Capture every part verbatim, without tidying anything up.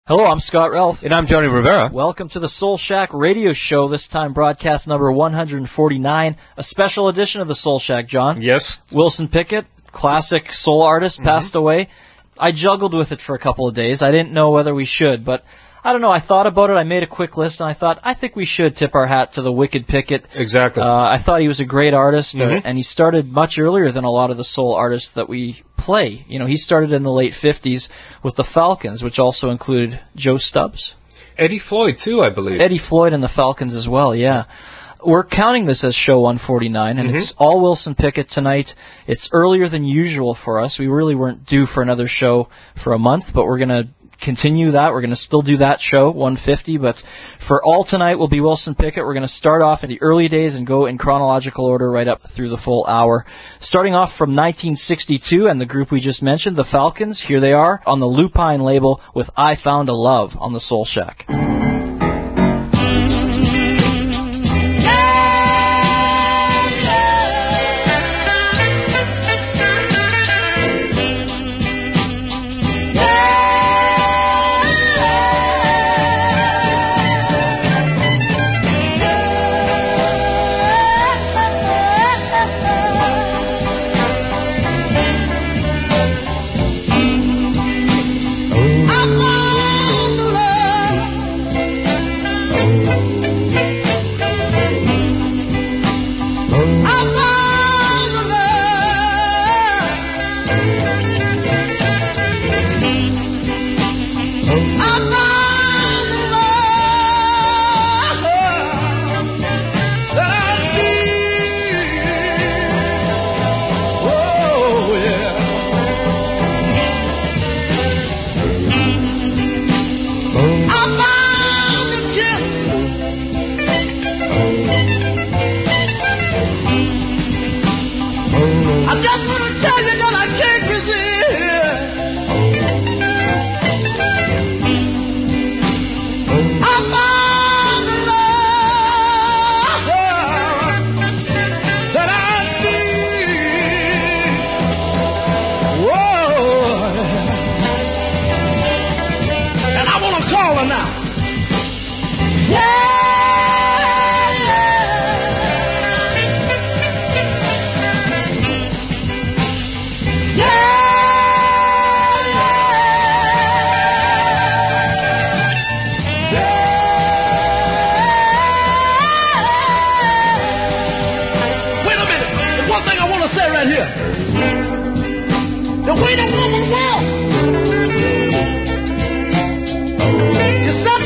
Hello, I'm Scott Ralph. And I'm Johnny Rivera. Welcome to the Soul Shack radio show, this time broadcast number one forty-nine, a special edition of the Soul Shack, John. Yes. Wilson Pickett, classic soul artist, mm-hmm. passed away. I juggled with it for a couple of days. I didn't know whether we should, but I don't know. I thought about it. I made a quick list, and I thought, I think we should tip our hat to the Wicked Pickett. Exactly. Uh, I thought he was a great artist, mm-hmm. uh, and he started much earlier than a lot of the soul artists that we play. You know, he started in the late fifties with the Falcons, which also included Joe Stubbs. Eddie Floyd, too, I believe. Eddie Floyd and the Falcons as well, yeah. We're counting this as show one forty-nine, and mm-hmm. it's all Wilson Pickett tonight. It's earlier than usual for us. We really weren't due for another show for a month, but we're going to continue that. We're going to still do that show, one fifty, but for all tonight will be Wilson Pickett. We're going to start off in the early days and go in chronological order right up through the full hour. Starting off from nineteen sixty-two and the group we just mentioned, the Falcons. Here they are on the Lupine label with I Found a Love on the Soul Shack. The way the woman walks, she said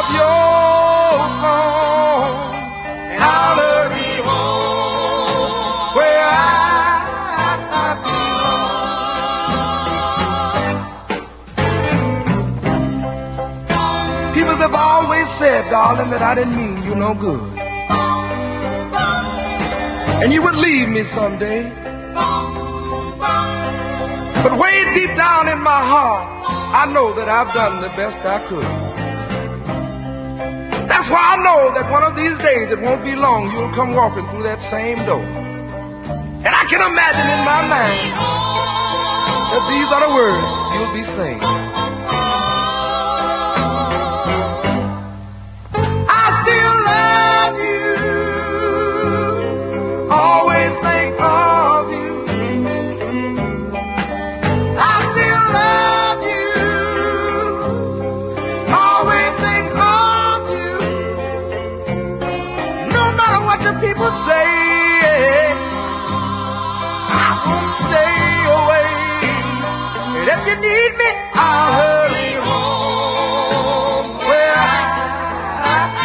up your phone and I'll hurry home where I belong. People have always said, darling, that I didn't mean you no good, and you would leave me someday. But way deep down in my heart, I know that I've done the best I could. That's why I know that one of these days, it won't be long, you'll come walking through that same door. And I can imagine in my mind that these are the words you'll be saying. I still love you, always think of you. People say I won't stay away, and if you need me, I'll hurry home where I, I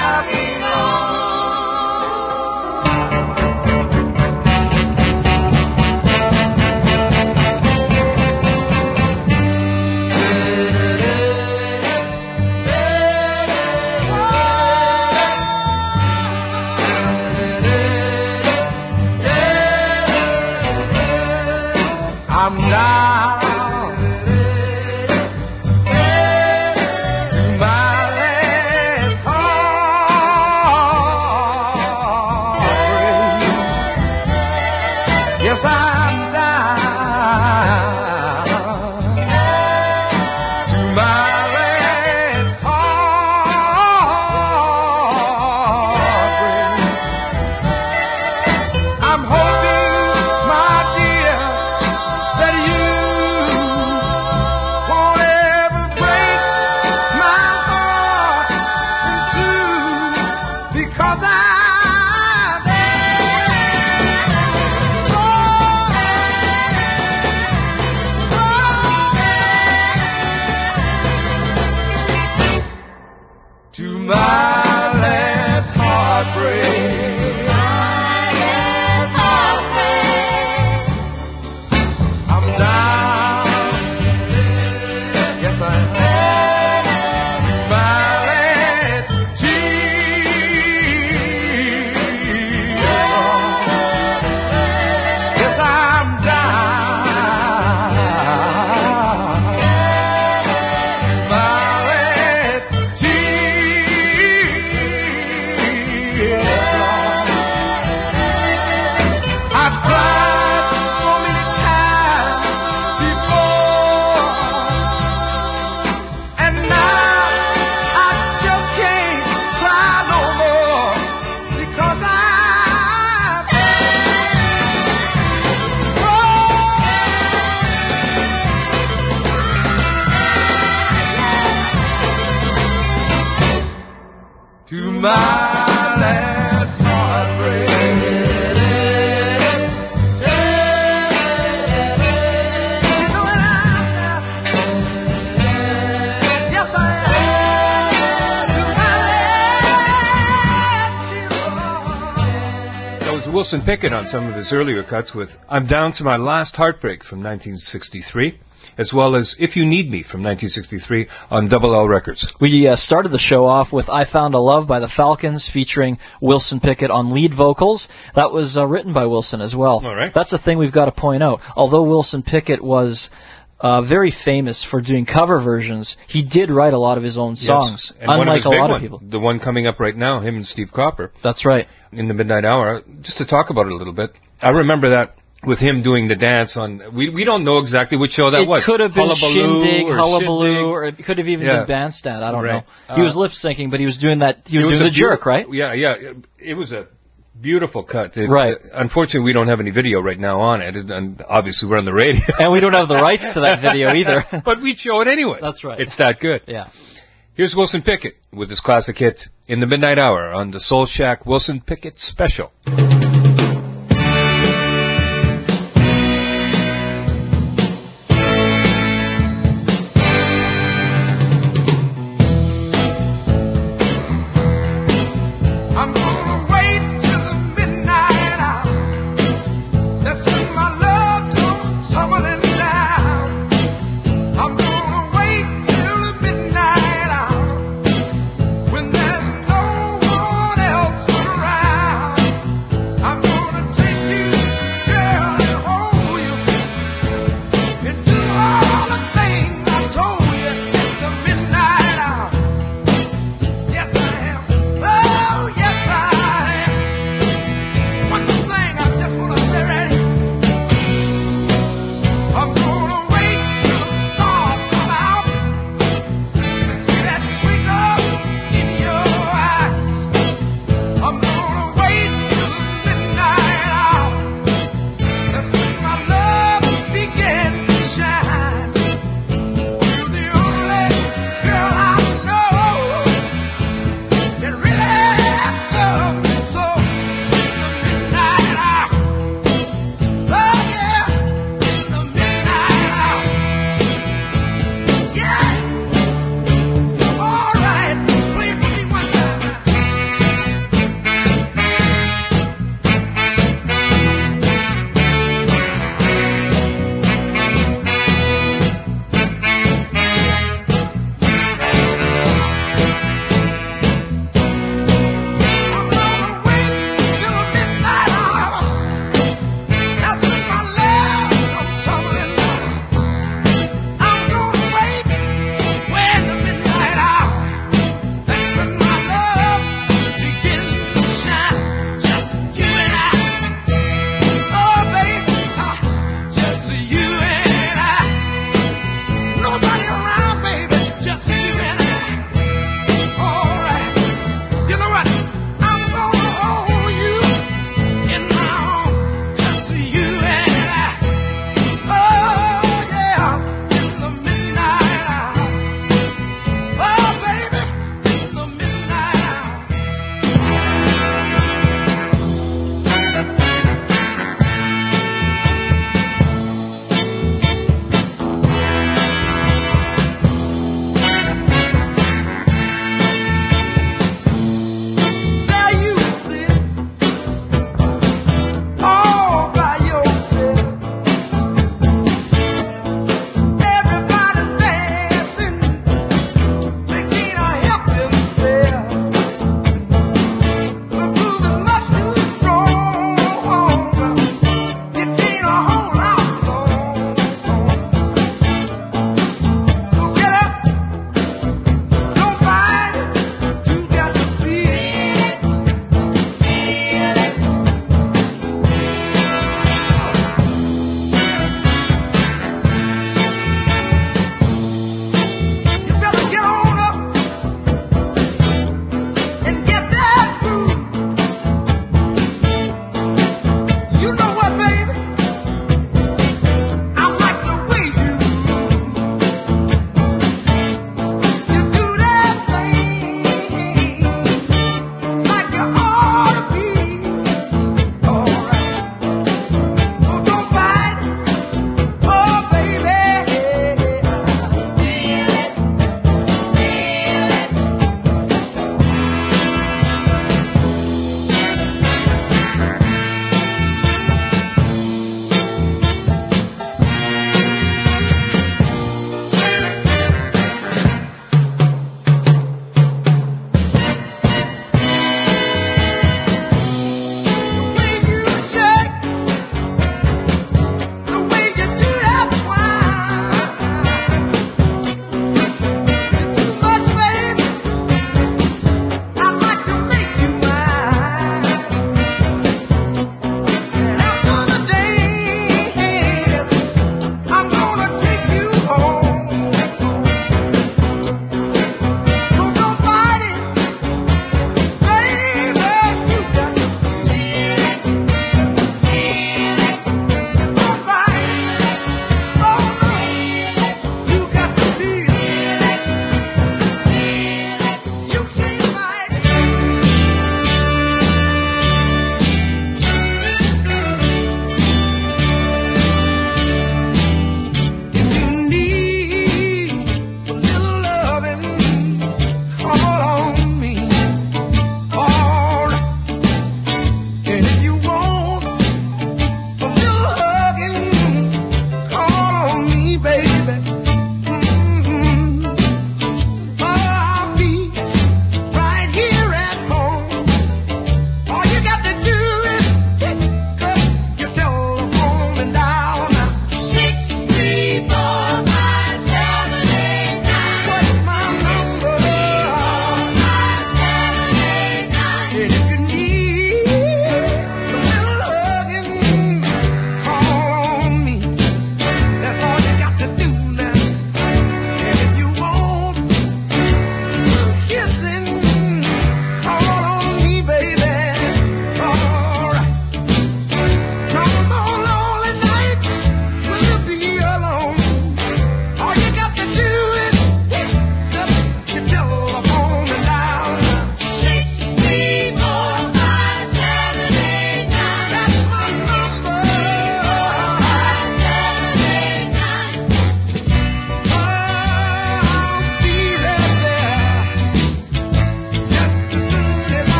I'm down to my last heartbreak. Yes, I'm down to my last heartbreak. I'm hoping, my dear, that you won't ever break my heart in two, because I to my last heartbreak. To my last heartbreak. Yes, I am. To my last. That was Wilson Pickett on some of his earlier cuts with I'm Down to My Last Heartbreak from nineteen sixty-three, as well as If You Need Me from nineteen sixty-three on Double L Records. We uh, started the show off with I Found a Love by the Falcons featuring Wilson Pickett on lead vocals. That was uh, written by Wilson as well. All right. That's a thing we've got to point out. Although Wilson Pickett was uh, very famous for doing cover versions, he did write a lot of his own songs, yes. And one of unlike his a big lot one, of people. the one coming up right now, him and Steve Cropper. That's right. In the Midnight Hour. Just to talk about it a little bit, I remember that with him doing the dance on, we we don't know exactly which show that it was. It could have been Hullabaloo Shindig, or Hullabaloo, Shindig. or it could have even Yeah. been Bandstand. I don't Right. know. He Uh, was lip syncing, but he was doing that. He was, It doing a the jerk, beau- right? Yeah, yeah. It was a beautiful cut. It, Right. uh, unfortunately, we don't have any video right now on it, and obviously we're on the radio. And we don't have the rights to that video either. But we'd show it anyway. That's right. It's that good. Yeah. Here's Wilson Pickett with his classic hit, In the Midnight Hour, on the Soul Shack Wilson Pickett Special.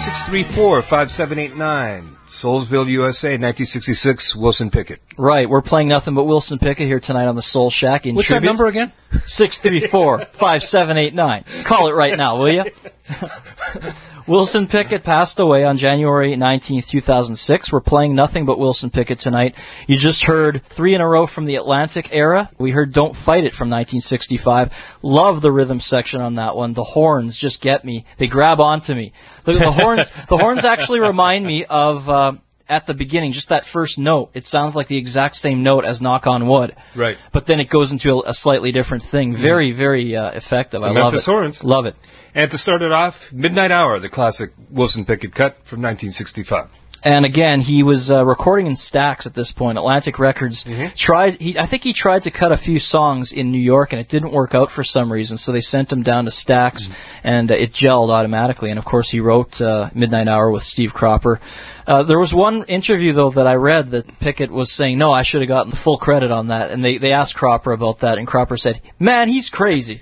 six three four, five seven eight nine. Soulsville, U S A, nineteen sixty-six, Wilson Pickett. Right, we're playing nothing but Wilson Pickett here tonight on the Soul Shack. In What's tribute. that number again? six three four, five seven eight nine. Call it right now, will you? Wilson Pickett passed away on January nineteenth, two thousand six. We're playing nothing but Wilson Pickett tonight. You just heard three in a row from the Atlantic era. We heard Don't Fight It from nineteen sixty-five. Love the rhythm section on that one. The horns just get me. They grab onto me. The, the horns the horns actually remind me of, uh, at the beginning, just that first note. It sounds like the exact same note as Knock on Wood. Right. But then it goes into a, a slightly different thing. Very, very uh, effective. The I Memphis love it. Horns. Love it. And to start it off, Midnight Hour, the classic Wilson Pickett cut from nineteen sixty-five. And again, he was uh, recording in Stax at this point. Atlantic Records mm-hmm. tried. He, I think he tried to cut a few songs in New York, and it didn't work out for some reason. So they sent him down to Stax, mm-hmm. and uh, it gelled automatically. And of course, he wrote uh, Midnight Hour with Steve Cropper. Uh, there was one interview though that I read that Pickett was saying, "No, I should have gotten the full credit on that." And they they asked Cropper about that, and Cropper said, "Man, he's crazy."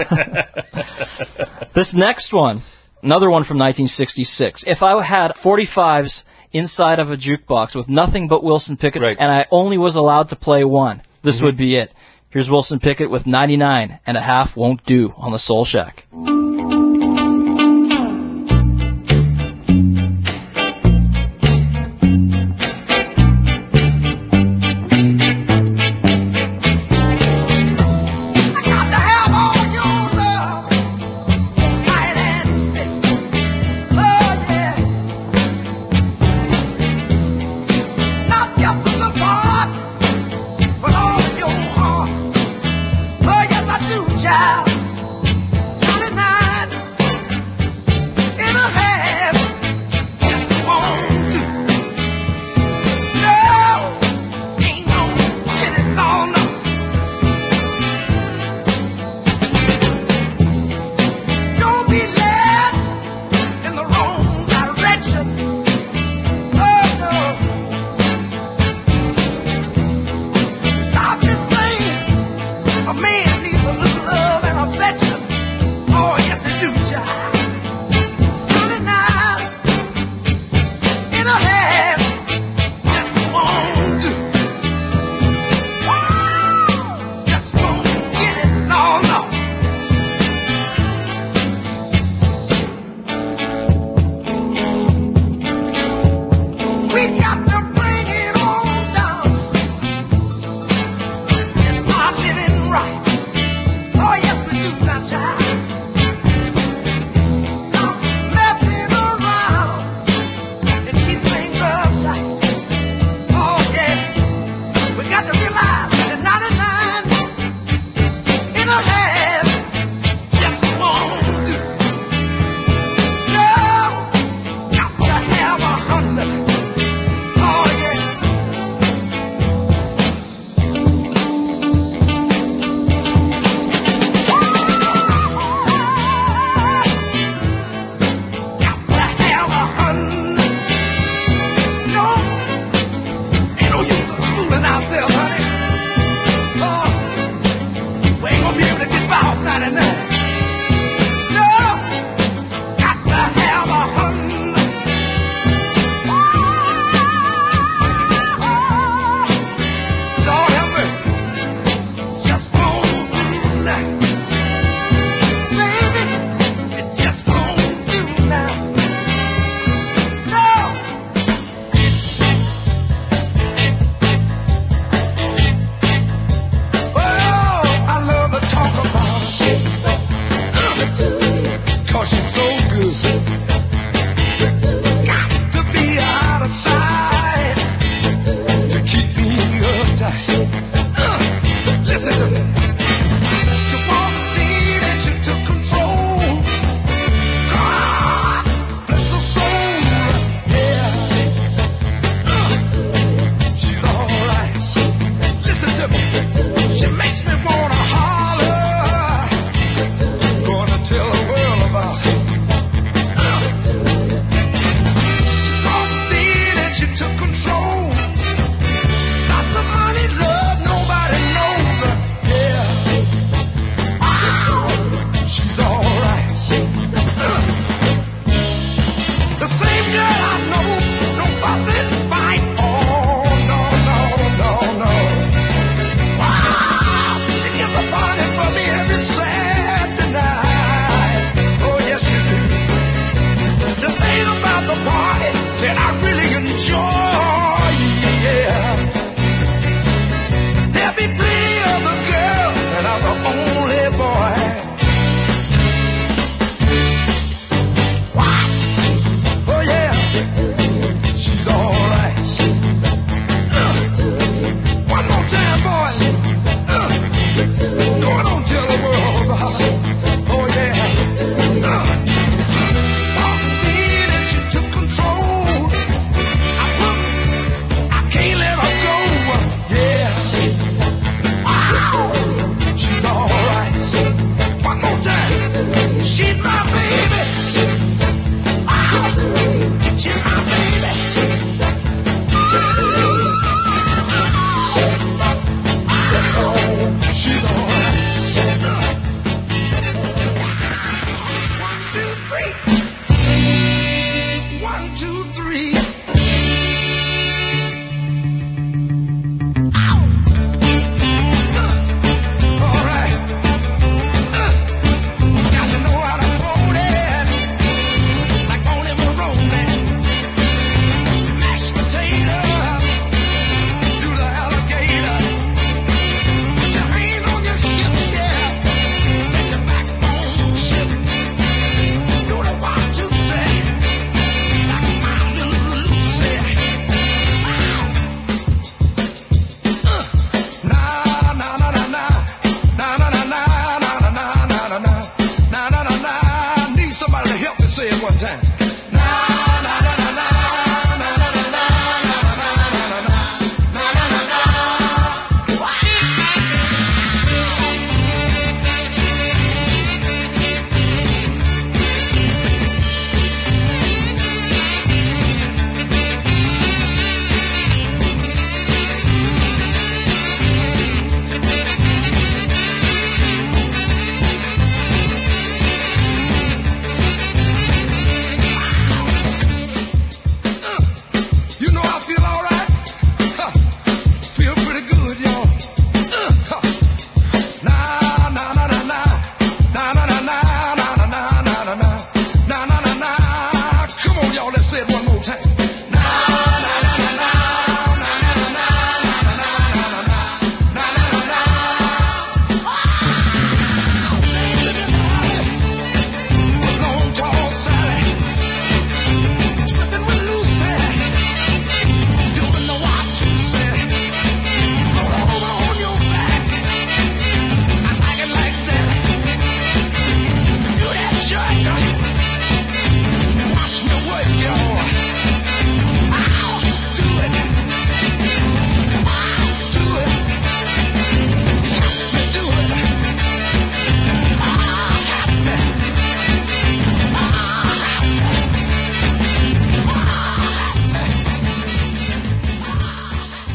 This next one, another one from nineteen sixty-six. If I had forty-fives inside of a jukebox with nothing but Wilson Pickett, right. and I only was allowed to play one, this mm-hmm. would be it. Here's Wilson Pickett with ninety-nine and a half won't do on the Soul Shack. Child, ninety-nine.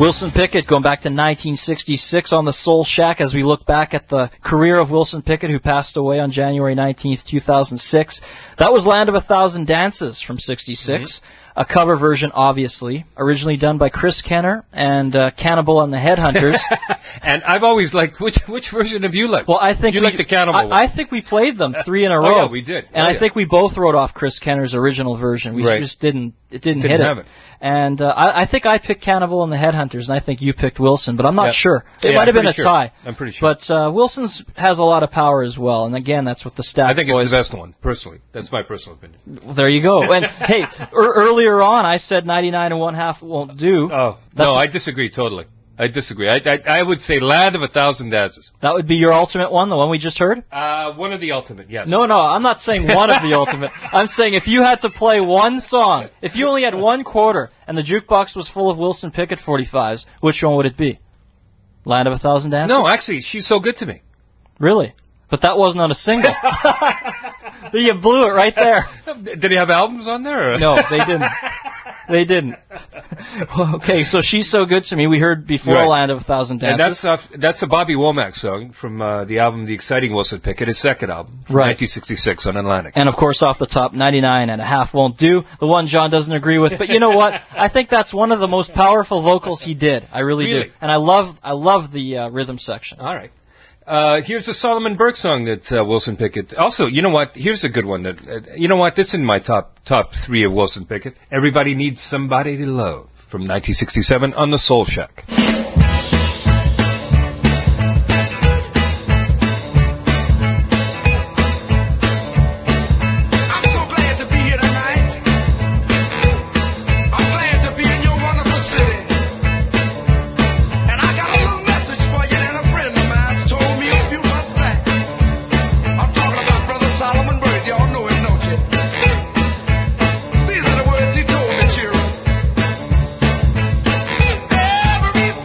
Wilson Pickett going back to nineteen sixty-six on the Soul Shack as we look back at the career of Wilson Pickett, who passed away on January nineteenth, two thousand six. That was Land of a Thousand Dances from sixty-six. Mm-hmm. A cover version, obviously, originally done by Chris Kenner and uh, Cannibal and the Headhunters. And I've always liked, which which version have you liked? Well, I think you we, liked the Cannibal I, one. I think we played them three in a row. Oh, yeah, we did. And oh, I yeah. think we both wrote off Chris Kenner's original version. We right. just didn't, it didn't, didn't hit have it. it. And uh, I, I think I picked Cannibal and the Headhunters, and I think you picked Wilson, but I'm not yeah. sure. It yeah, might have been a sure. tie. I'm pretty sure. But uh, Wilson's has a lot of power as well, and again, that's what the Stax I think boys... it's the best one, personally. That's my personal opinion. Well, there you go. And hey, er, earlier on, I said ninety-nine and one half won't do. Oh, that's no, a, I disagree totally. I disagree. I, I I would say Land of a Thousand Dances. That would be your ultimate one, the one we just heard? Uh, one of the ultimate, yes. No, no, I'm not saying one of the ultimate. I'm saying if you had to play one song, if you only had one quarter and the jukebox was full of Wilson Pickett forty-fives, which one would it be? Land of a Thousand Dances? No, actually, She's So Good to Me. Really? But that wasn't on a single. You blew it right there. Did he have albums on there? Or? No, they didn't. They didn't. Okay, so She's So Good to Me, we heard before right. Land of a Thousand Dances. And that's uh, that's a Bobby Womack song from uh, the album The Exciting Wilson Pickett, his second album, from right. nineteen sixty-six on Atlantic. And of course, off the top, ninety-nine and a half won't do, the one John doesn't agree with. But you know what? I think that's one of the most powerful vocals he did. I really, really? do. And I love I love the uh, rhythm section. All right. Uh, here's a Solomon Burke song that uh, Wilson Pickett. Also, you know what? Here's a good one. That uh, you know what? That's in my top top three of Wilson Pickett. Everybody Needs Somebody to Love from nineteen sixty-seven on the Soul Shack. Every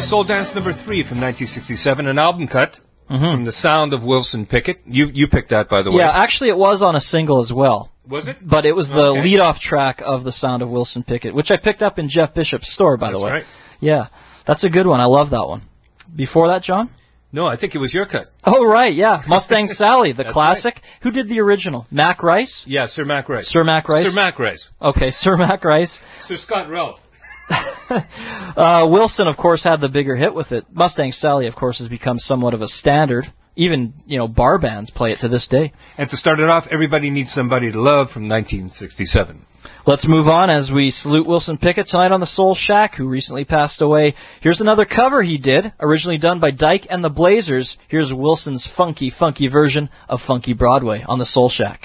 Soul Dance number three from nineteen sixty-seven, an album cut mm-hmm. from The Sound of Wilson Pickett. You you picked that, by the way. Yeah, actually it was on a single as well. Was it? But it was the okay. lead-off track of The Sound of Wilson Pickett, which I picked up in Jeff Bishop's store, by That's the way. Right. Yeah, that's a good one. I love that one. Before that, John? No, I think it was your cut. Oh, right, yeah. Mustang Sally, the That's classic. Right. Who did the original? Mac Rice? Yeah, Sir Mac Rice. Sir Mac Rice? Sir Mac Rice. Okay, Sir Mac Rice. Sir Scott Ralph. uh, Wilson, of course, had the bigger hit with it. Mustang Sally, of course, has become somewhat of a standard. Even, you know, bar bands play it to this day. And to start it off, Everybody Needs Somebody to Love from nineteen sixty-seven. Let's move on as we salute Wilson Pickett tonight on the Soul Shack, who recently passed away. Here's another cover he did, originally done by Dyke and the Blazers. Here's Wilson's funky, funky version of Funky Broadway on the Soul Shack.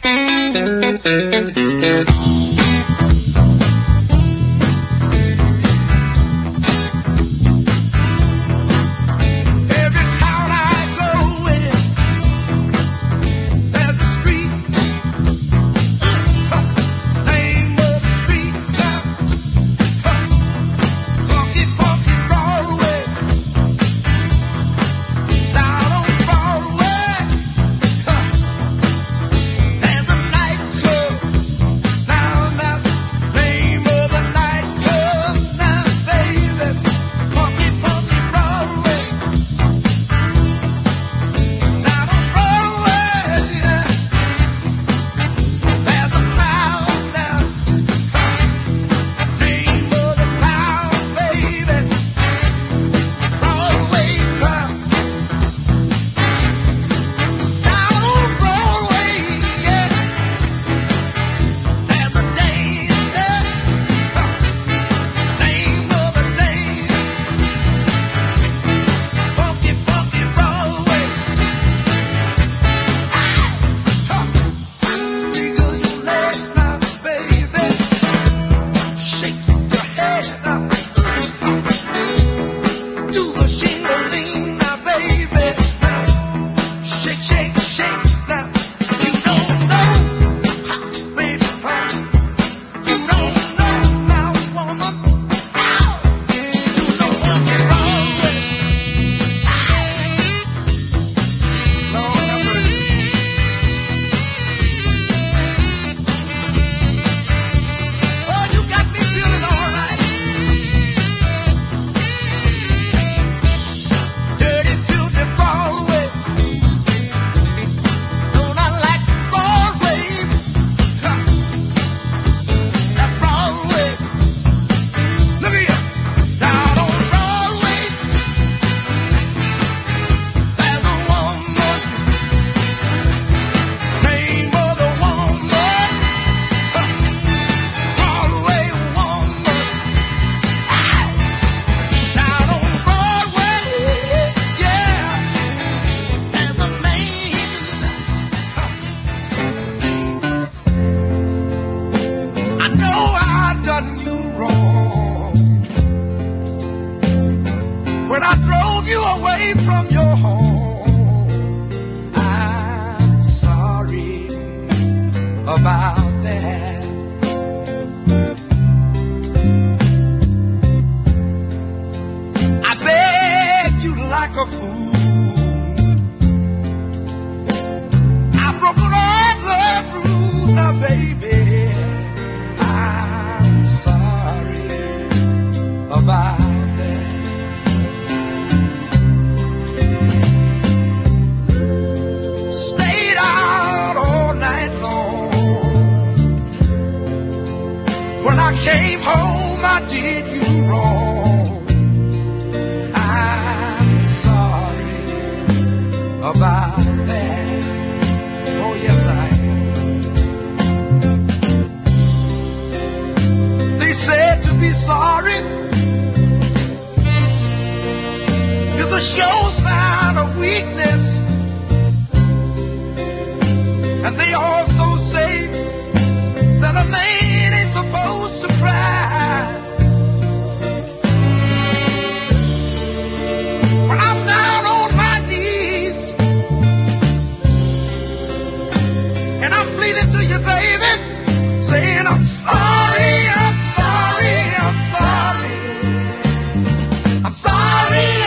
I'm sorry,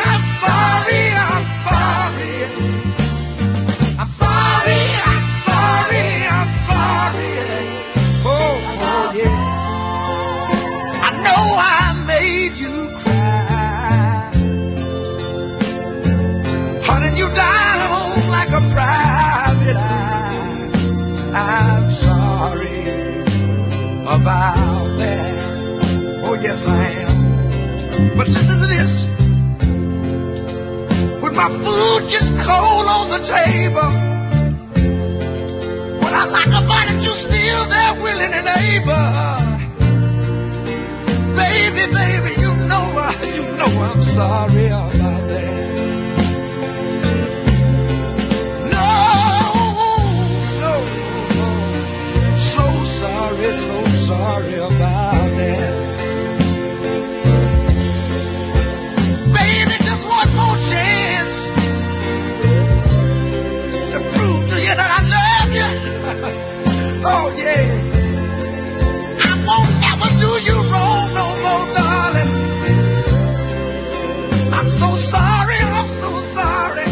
But listen to this. When my food gets cold on the table, when I like a bite and you still there willing and able, baby, baby, you know, uh, you know I'm sorry about that. No, no, no, so sorry, so sorry about that. Baby, just one more chance to prove to you that I love you. Oh, yeah. I won't ever do you wrong no more, darling. I'm so sorry, I'm so sorry.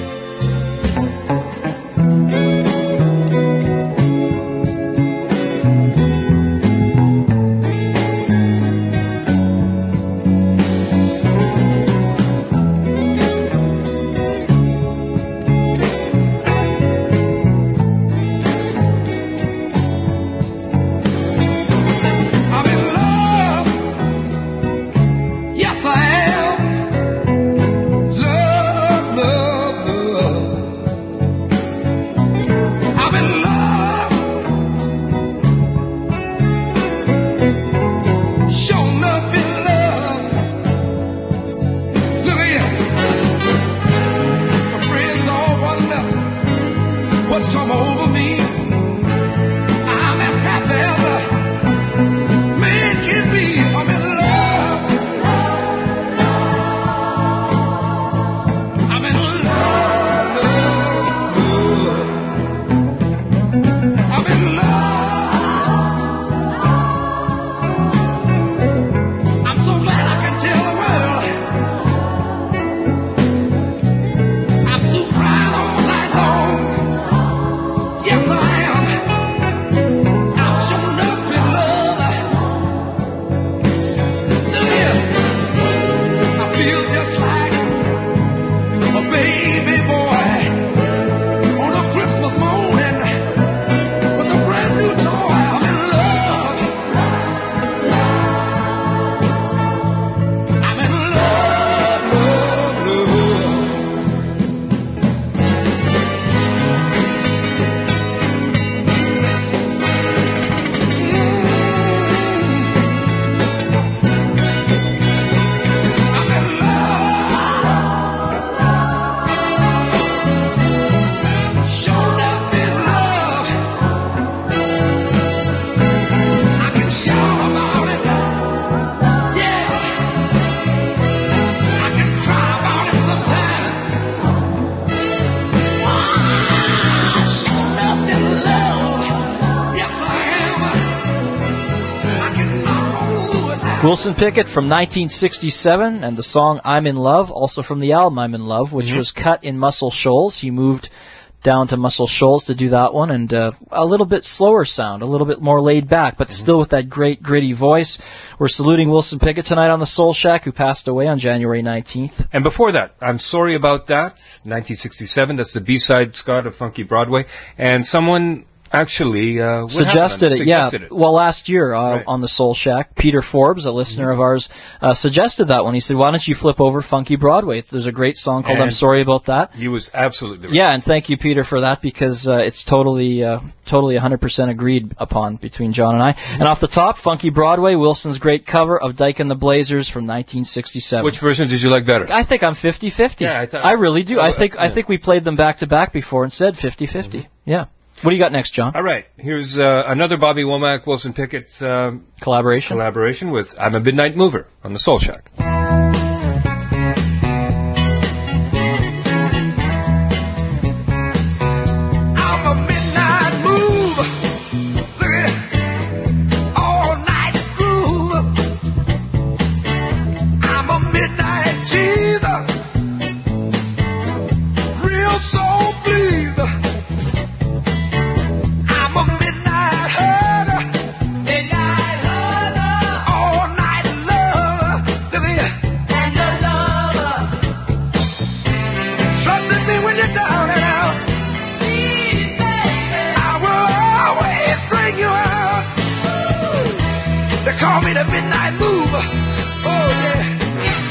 Wilson Pickett from nineteen sixty-seven, and the song I'm in Love, also from the album I'm in Love, which mm-hmm. was cut in Muscle Shoals. He moved down to Muscle Shoals to do that one, and uh, a little bit slower sound, a little bit more laid back, but mm-hmm. still with that great gritty voice. We're saluting Wilson Pickett tonight on the Soul Shack, who passed away on January nineteenth. And before that, I'm Sorry About That, nineteen sixty-seven, that's the B-side, Scott, of Funky Broadway, and someone actually uh, suggested it, suggested yeah. It. Well, last year uh, right. on the Soul Shack, Peter Forbes, a listener mm-hmm. of ours, uh, suggested that one. He said, why don't you flip over Funky Broadway? There's a great song called and I'm Sorry About That. He was absolutely right. Yeah, and thank you, Peter, for that, because uh, it's totally uh, totally one hundred percent agreed upon between John and I. Mm-hmm. And off the top, Funky Broadway, Wilson's great cover of Dyke and the Blazers from nineteen sixty-seven. Which version did you like better? I think I'm fifty-fifty. Yeah, I, thought, I really do. Oh, I think yeah. I think we played them back-to-back before and said fifty-fifty. Mm-hmm. Yeah. What do you got next, John? All right. Here's uh, another Bobby Womack, Wilson Pickett um, collaboration. Collaboration with I'm a Midnight Mover on the Soul Shack. Call me the midnight mover. Oh, yeah.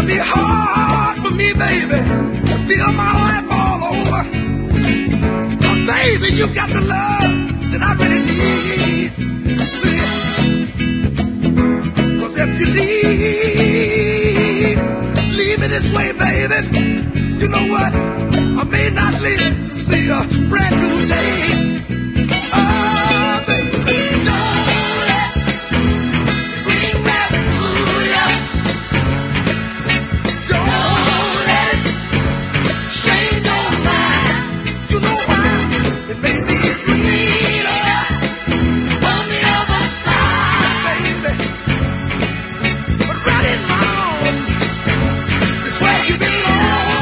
It'll be hard for me, baby, to feel my life all over. But baby, you got the love that I really need. Cause if you leave, leave me this way, baby, you know what? I may not live to see a brand new day. Oh, baby, don't let bring back to you. Don't let it change your mind. You know why? It may be greener on the other side, baby. But right in my arms is where you belong.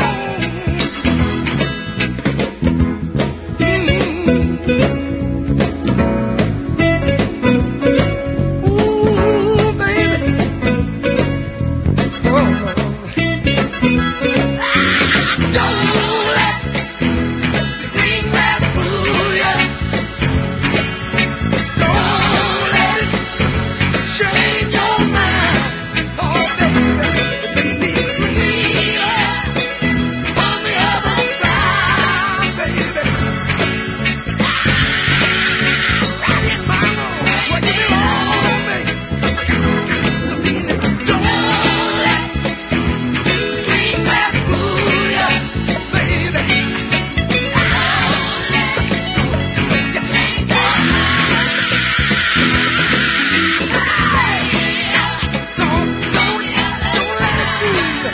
Ooh, baby. Oh. Don't let bring back fool ya. Don't let it change your mind. Oh, baby, it may be greener on the other side, baby. Right in my arms, where you belong, baby. Don't let bring back fool ya, baby. You can't go. Don't, don't, don't let it do that,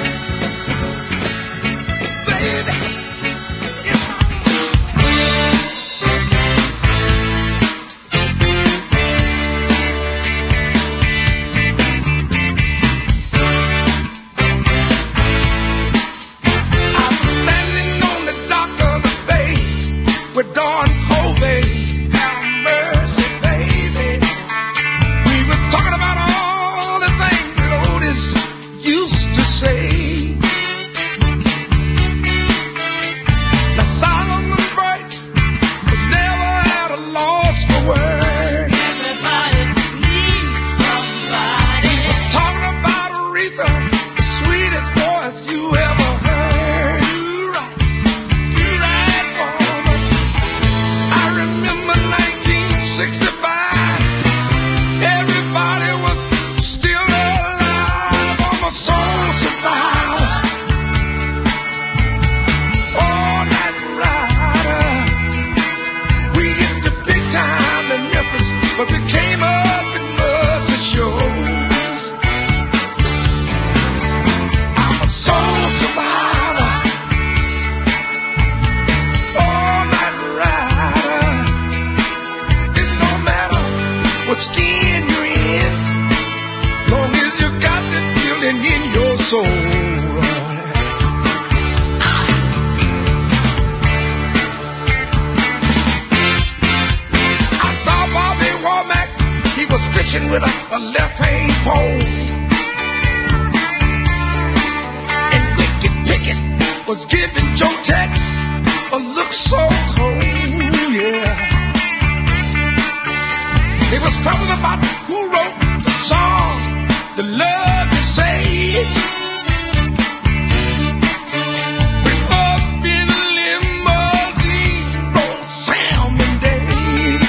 baby. It's I was standing on the dock of the bay with Dawn Hovey. Have mercy, baby. We were talking about all the things that Otis used to say. Now Solomon Bright was never at a loss for words. Everybody needs somebody. He was talking about Aretha, the sweetest voice you ever heard. You right, you right, woman. I remember nineteen sixty-five. Everybody was still alive. I'm a soul survivor. Oh, that rider. We hit the big time in Memphis, but we came up in Mercy shows. I'm a soul survivor. Oh, that rider. It don't matter what skin you're in, long as you got the feeling in your soul. I saw Bobby Womack. He was fishing with a, a left-hand pole. And Wicked Pickett was giving Joe Tex a look so cold, yeah. They was talking about who wrote the song, The Love You Say. We up in a limousine, rolled Sam and Dave.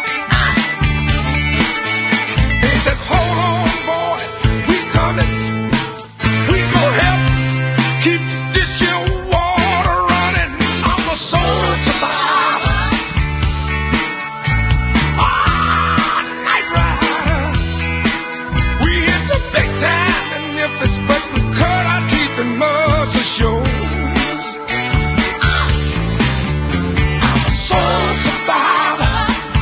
They said, hold on, boys, we coming. We go help keep this here water running. I'm a soul survivor. Ah, night rider. We hit the big time in Memphis, but we cut our teeth in Mercy shows. I'm a soul survivor.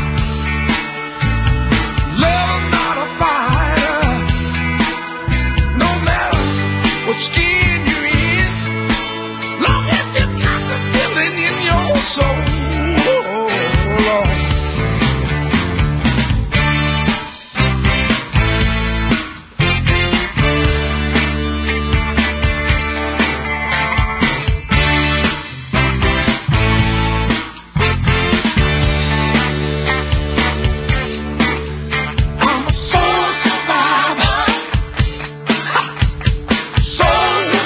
Love not a fighter. No matter what skin you're in, long as you got the feeling in your soul. Oh, Lord. I'm a soul survivor. Ha! Soul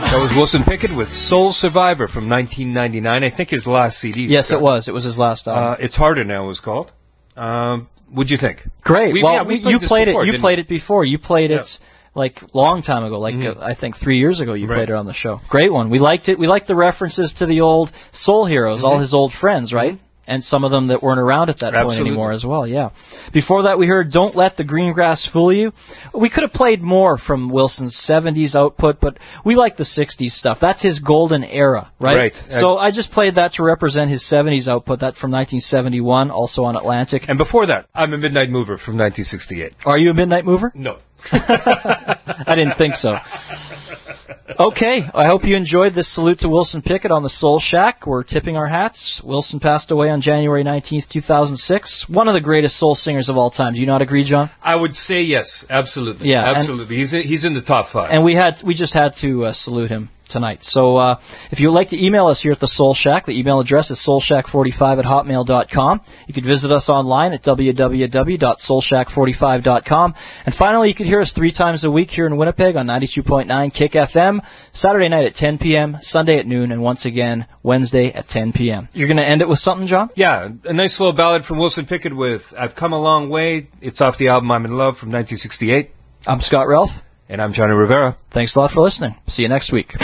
That was Wilson Pickett with Soul Survivor from nineteen ninety-nine. I think his last C D. Yes, it was. It was his last album. Uh, It's Harder Now, it was called. Um, what'd you think? Great. We, well, yeah, we we, played you this played before, it. You didn't played we? it before. You played Yeah. it like long time ago. Like Mhm. uh, I think three years ago. You Right. played it on the show. Great one. We liked it. We liked the references to the old Soul Heroes, all Mhm. his old friends, right? Mhm. And some of them that weren't around at that point Absolutely. anymore as well. Yeah. Before that, we heard "Don't Let the Green Grass Fool You." We could have played more from Wilson's seventies output, but we like the sixties stuff. That's his golden era, right? Right. So I just played that to represent his seventies output. That from nineteen seventy-one, also on Atlantic. And before that, I'm a Midnight Mover from nineteen sixty-eight. Are you a Midnight Mover? No. I didn't think so. Okay, I hope you enjoyed this salute to Wilson Pickett on the Soul Shack. We're tipping our hats. Wilson passed away on January nineteenth, two thousand six. One of the greatest soul singers of all time. Do you not agree, John? I would say yes, absolutely. Yeah, and- absolutely. He's in, he's in the top five. And we had we just had to uh, salute him tonight. So uh, if you would like to email us here at the Soul Shack, the email address is soul shack forty-five at hotmail dot com. You could visit us online at w w w dot soul shack forty-five dot com. And finally, you could hear us three times a week here in Winnipeg on ninety-two point nine Kick F M, Saturday night at ten p.m., Sunday at noon, and once again, Wednesday at ten p.m. You're going to end it with something, John? Yeah, a nice little ballad from Wilson Pickett with I've Come a Long Way. It's off the album I'm in Love from nineteen sixty-eight. I'm Scott Ralph. And I'm Johnny Rivera. Thanks a lot for listening. See you next week.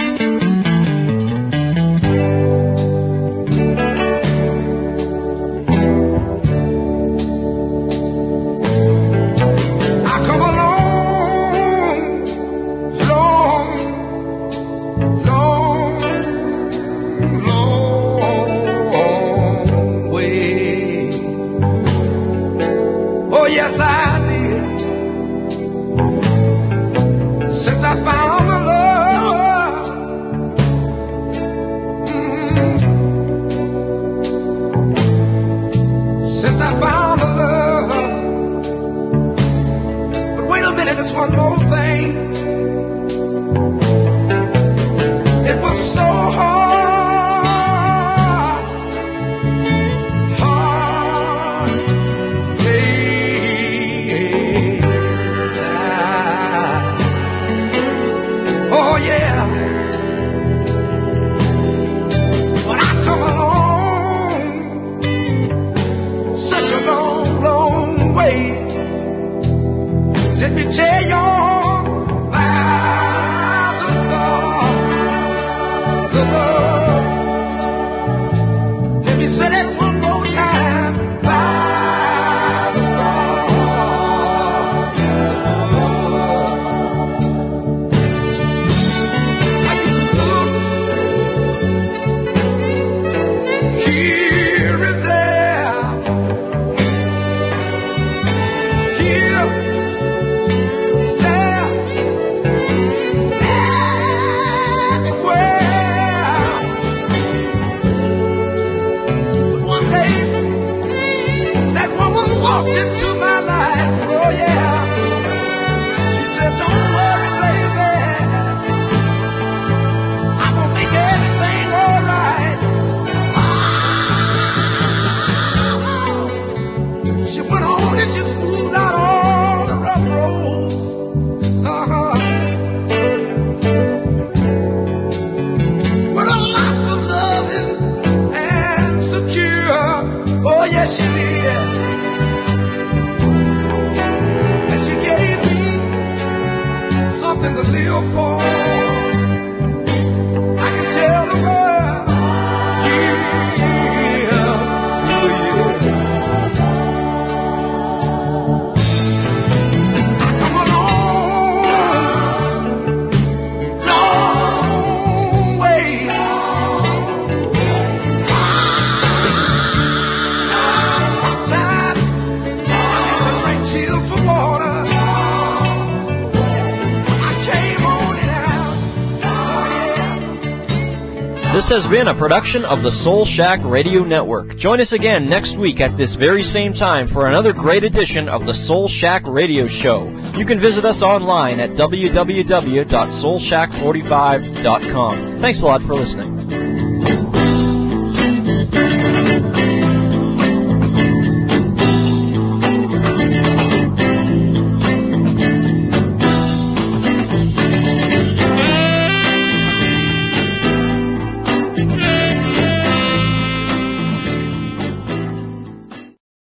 I come a long, long, long, long way. Oh yes, I did. Since I found the love, mm, since I found the love. But wait a minute, there's one more thing. It was so hard, hard, hey, oh yeah. But I come along such a long, long way. Let me tell y'all about the stars above. Let me say that one more time. By the stars above. I used to look here and there, here, there, everywhere. But one day, that woman walked into my life. Oh yeah. She said, "Don't worry, baby. I'm gonna make everything all right." She went on and she smoothed out all the rough roads. Uh-huh. With a lots of loving and secure. Oh yes, she did. And she gave me something to live for. I can tell the world, year through year. I come a long, long way. Sometimes I have to drink tears for water. I came on it out. Oh yeah. This has been a production of the Soul Shack Radio Network. Join us again next week at this very same time for another great edition of the Soul Shack Radio Show. You can visit us online at w w w dot soul shack forty-five dot com. Thanks a lot for listening.